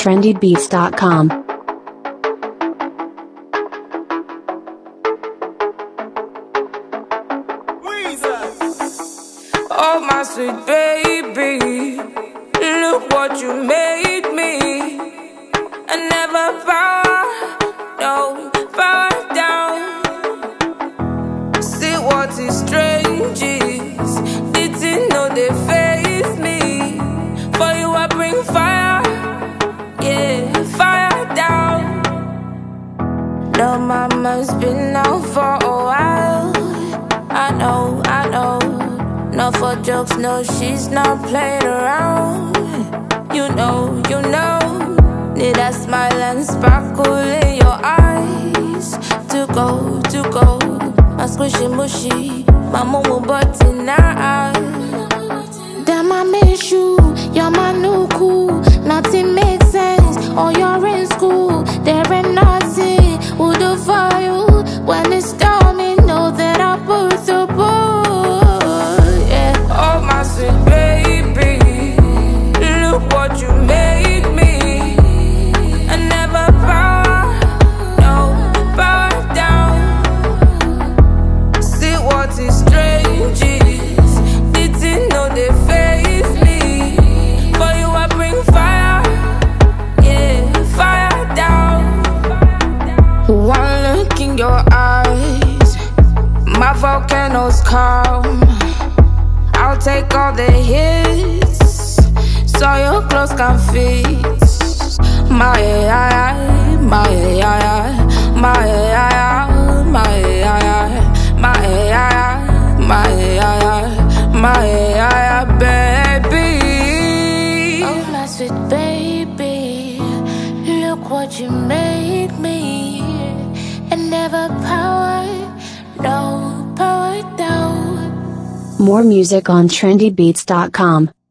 trendybeats.com. Oh my sweet baby, look what you made me. I never bow down. See what is strange is, didn't know they face me. For you I bring fire, yeah, fire down. No, mama's been out for a while. I know. Not for jokes, no, she's not playing around. You know. Need a smile and sparkle in your eyes. To go. My squishy mushy, my momo button now. Damn, I miss you, you're my new cool. Nothing makes sense, or you're in school. There ain't nothing will do for you. When it's stormy, know that I put the bull, yeah. Oh my sweet baby, look what you made me. I never bow down. See what is strange is, didn't know they face me. For you I bring fire, yeah, fire down. One look in your eyes, my volcanoes calm. I'll take all the hits, so your clothes can fit. My AI, my AI, my AI, my AI, my AI, my AI, my AI, baby. Oh my sweet baby, look what you made me. And never power down. More music on trendybeats.com.